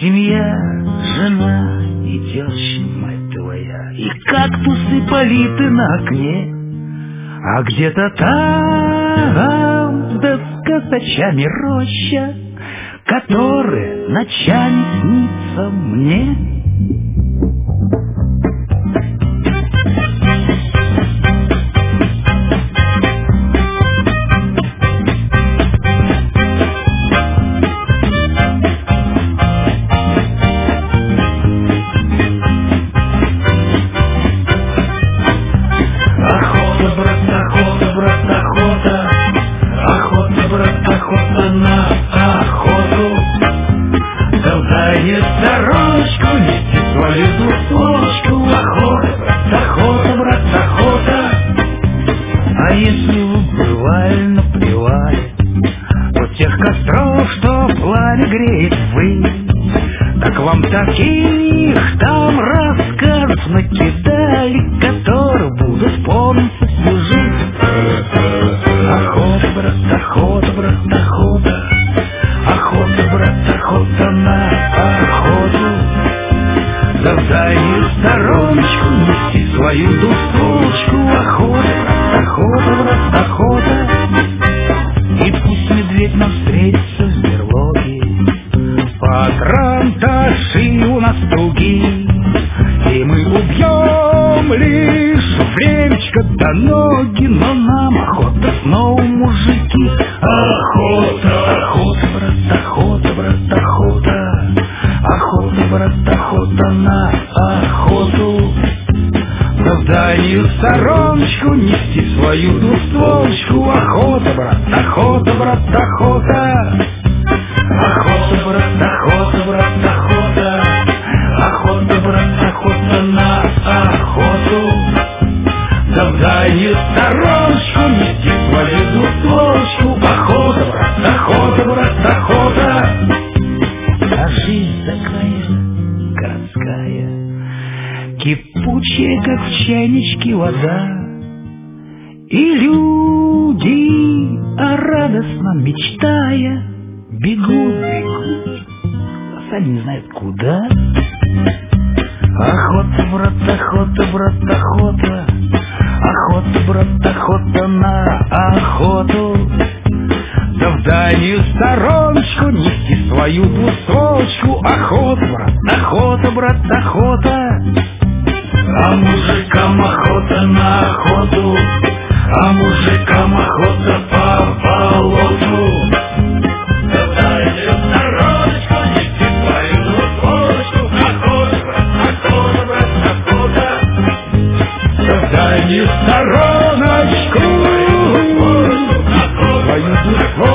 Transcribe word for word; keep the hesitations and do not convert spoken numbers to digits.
Семья, жена и теща, мать твоя, и кактусы политы на окне. А где-то там, да с косачами роща, которая ночами снится мне. Таких там рассказов накидали, которых буду помнить всю жизнь. Охота, брат, охота, брат, охота. Охота, брат, охота на охоту. Да в дальнюю стороночку нести свою душечку. Охота, брат, охота, брат, охота. И пусть медведь нам встретится в берлоге. Патронташи у нас туги, и мы убьем лишь времечко до ноги. Но нам охота снова, мужики. Охота, охота, брат, охота, брат, охота. Охота, брат, охота на охоту. Да в дальнюю стороночку нести свою двустволочку. Охота, брат, охота, брат, охота. Охота, брат, охота, брат, охота. Охота, брат, охота на охоту. Да в дальнюю стороночку нести свою двустволочку. Охота, брат, охота, брат, охота. А жизнь такая городская, кипучая, как в чайничке вода. И люди, а радостно мечтая, бегут, бегут, а сами не знают куда. Охота, брат, охота, брат, охота. Охота, брат, охота на охоту. Да в дальнюю стороночку нести свою двустволочку. Охота, брат, охота, брат, охота. А мужикам охота на охоту. А мужикам охота по болоту. Стороночку, свою